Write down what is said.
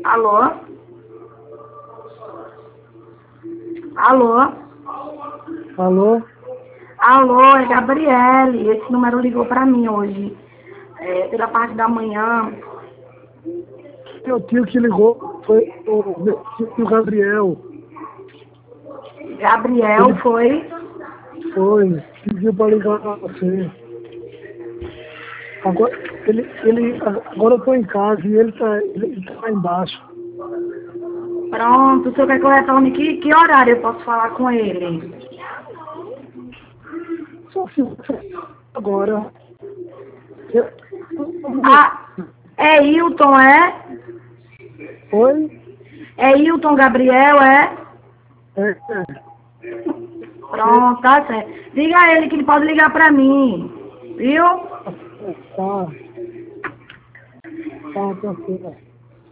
Alô? Alô? Alô? Alô, é Gabriele. Esse número ligou pra mim hoje. Pela parte da manhã. Meu tio que ligou foi o tio Gabriel. Gabriel Ele foi? pediu para ligar para você. Agora eu estou em casa e ele tá lá embaixo. Pronto, o senhor quer que eu retorne que horário eu posso falar com ele? Só se agora. Ah, é Hilton, é? Oi? É Hilton Gabriel, é? É. Pronto, tá certo. Diga a ele que ele pode ligar pra mim, viu? Tá. Tá, tranquilo.